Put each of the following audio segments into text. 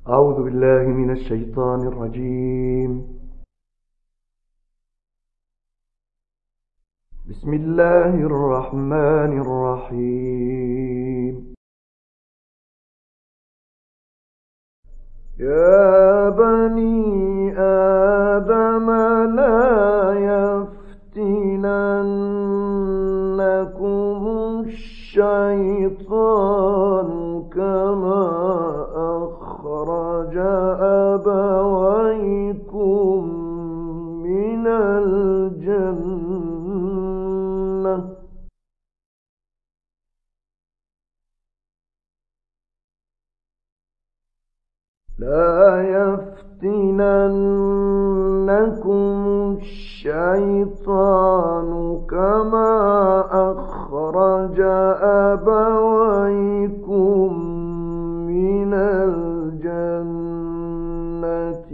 أعوذ بالله من الشيطان الرجيم. بسم الله الرحمن الرحيم. يا بني آدم لا يفتننكم الشيطان كما أخرج أبويكم من الجنة كما أخرج أبويكم من الجنة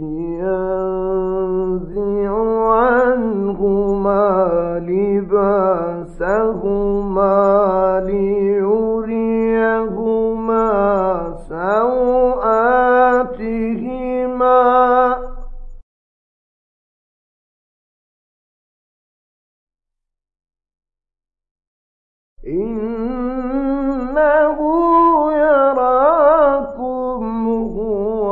ينزع عنهما لباسهما ليريهما سوآتهما إنه يراكم هو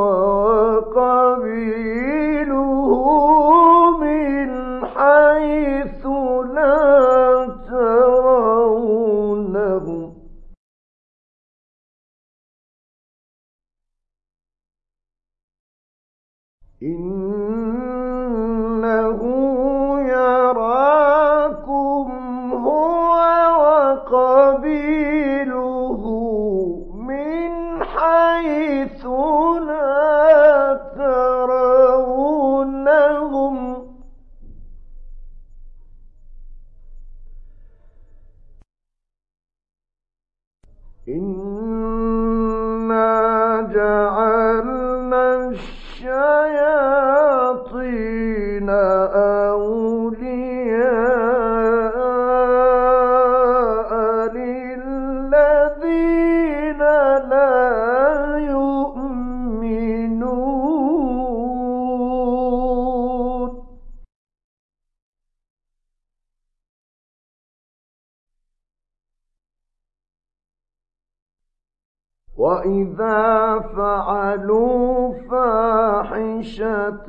وقبيله من حيث لا ترونهم إنه يراكم هو وقبيله من حيث لا ترونهم إنا جعلنا الشياطين أولياء للذين لا يؤمنون وإذا فعلوا فاحشة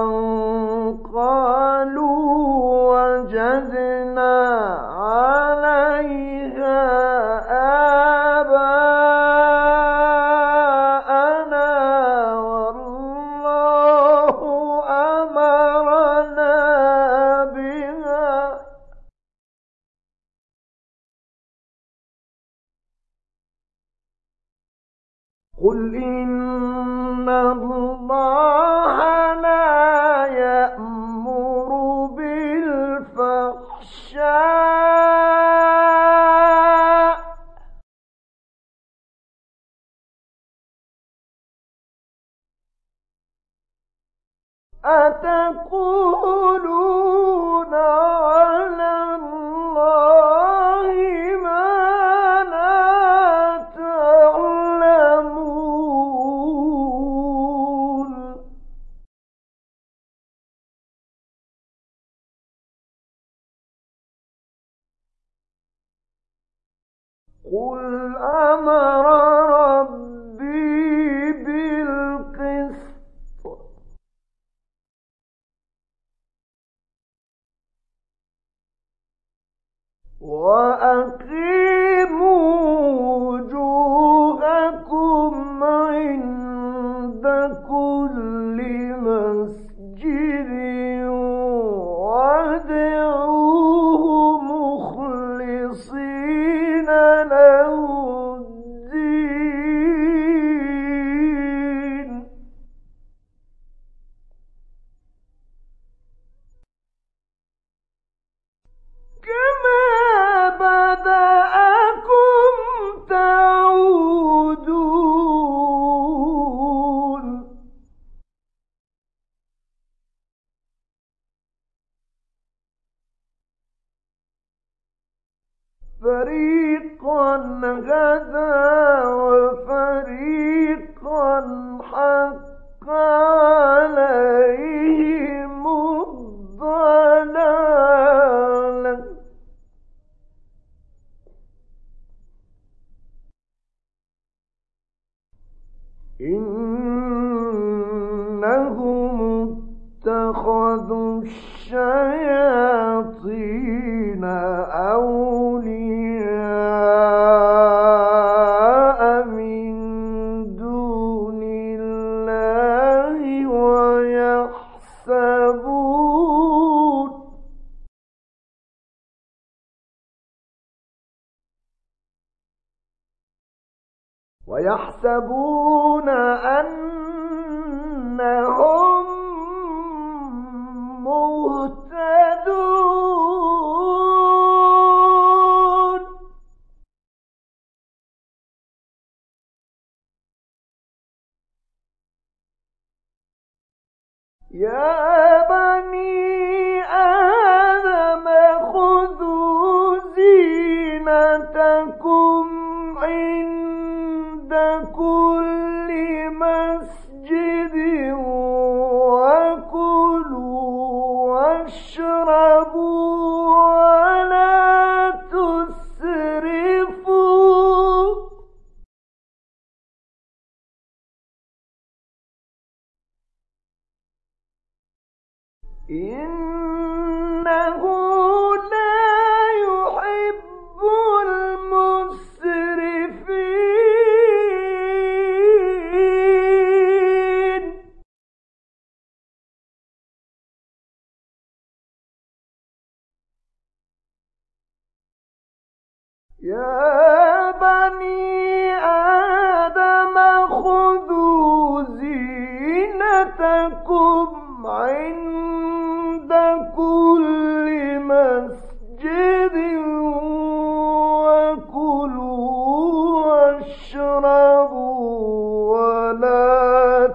قالوا وجدنا عليها آباءنا والله أمرنا بها قل إن الله لا يأمر بالفحشاء أتقولون على الله ما لا تعلمون قل أمر ربي بالقسط وأقيموا وجوهكم عند كل مسجد وادعوه مخلصين له الدين كما بدأكم تعودون فريقا هدى وفريقا حق إنهم اتخذوا الشياطين أولياء من دون الله ويحسبون أنهم مهتدون. يا بني آدم خذوا زينتكم عند كل مسجد وكلوا واشربوا ولا تسرفوا إنه لا يحب المسرفين. يا بني آدم خذوا زينتكم عند كل مسجد وكلوا واشربوا ولا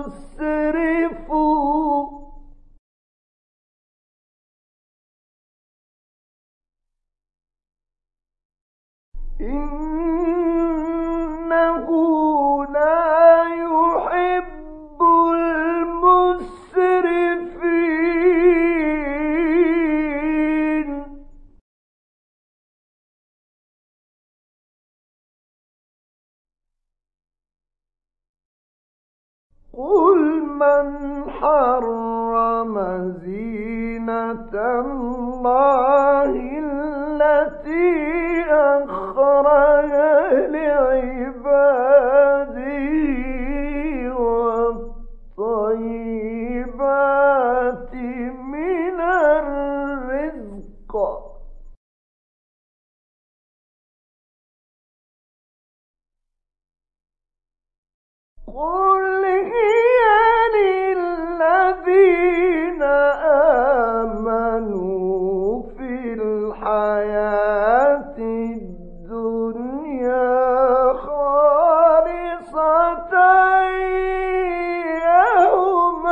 تسرفوا إنه لا يحب المسرفين. قل من حرم زينة الله التي أخرج لعباده والطيبات من الرزق قل هي للذين آمنوا في الحياة الدنيا خالصة يوم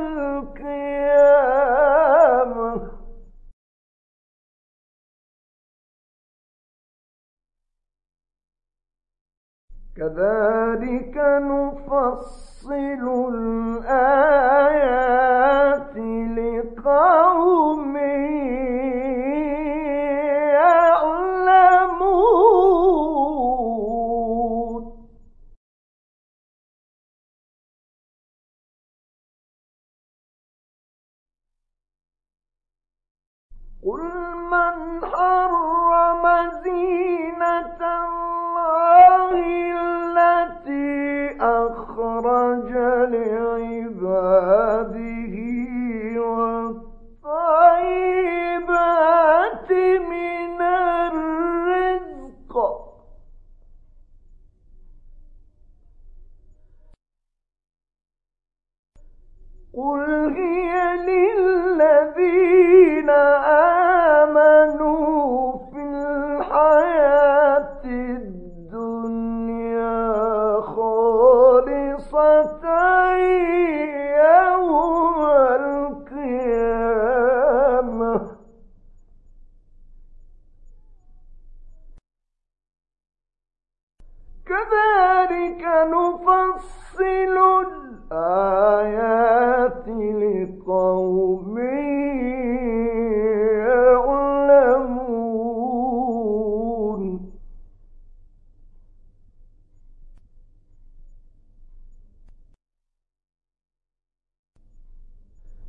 القيامة كذلك نفصل الآيات لقوم يعلمون. قل من حرم زينة الله التي أخرج لعباده والطيبات من الرزق قل هي للذين آمنوا في الحياة الدنيا خالصة يوم القيامة كذلك نفصل الآيات لقوم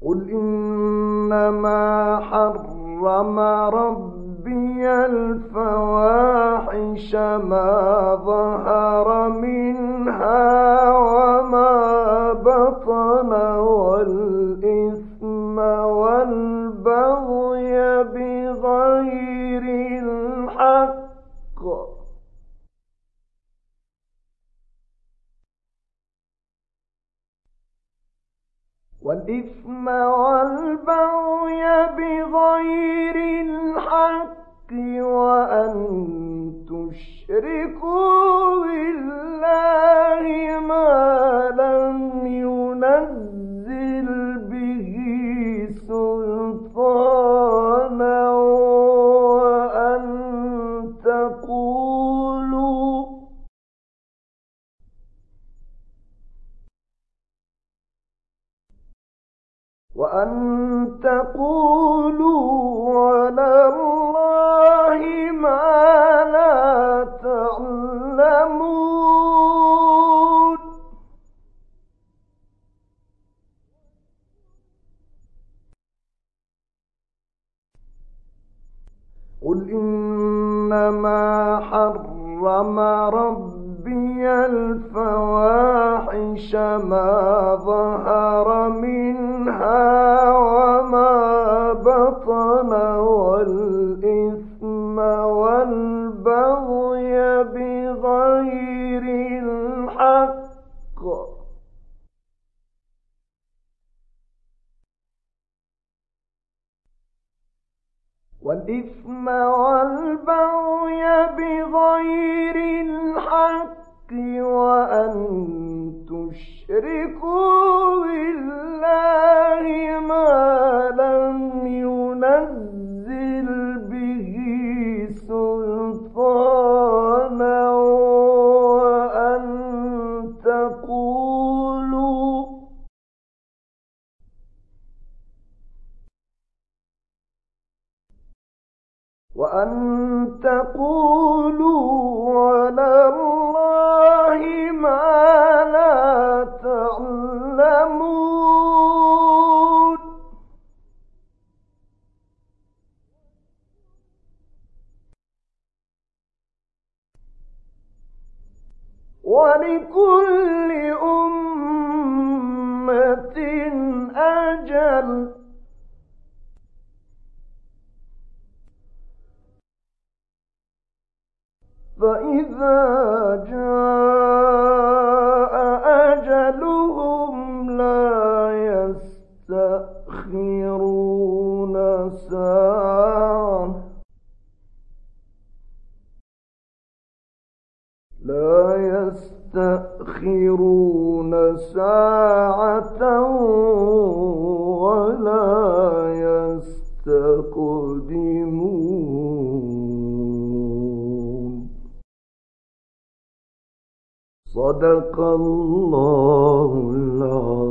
قل إنما حرم ربي الفواحش ما ظهر منها وما بطن والإثم والبغي بغير الحق وأن تشركوا بالله ما لم ينزل به سلطانا وأن تقولوا على الله ما لا تعلمون قل إنما حرم ربي الفواحش ما ظهر منها وما بطن والإثم والبغي بغير الحق وأن تشركوا بالله ما لم ينزل به سلطانا وأن تقولوا على الله ما لا تعلمون ولكل أمة أجل فإذا جاء أجلهم لا يستأخرون ساعة ولا يستقدمون صدق الله العظيم.